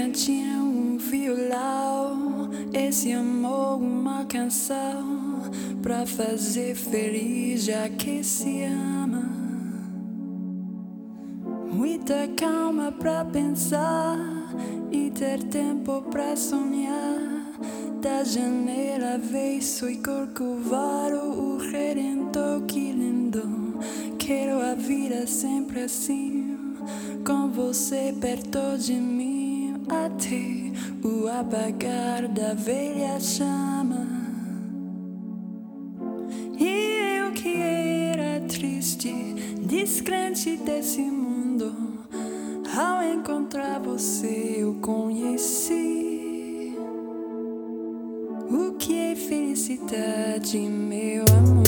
cantinho, um violão, esse amor, uma canção pra fazer feliz já que se ama. Muita calma pra pensar e ter tempo pra sonhar. Da janela avesso e corcovado, o redentor, que lindo. Quero a vida sempre assim, com você perto de mim, até o apagar da velha chama. E eu que era triste, descrente desse mundo, ao encontrar você eu conheci o que é felicidade, meu amor.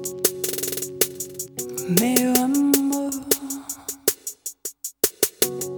Meu amor,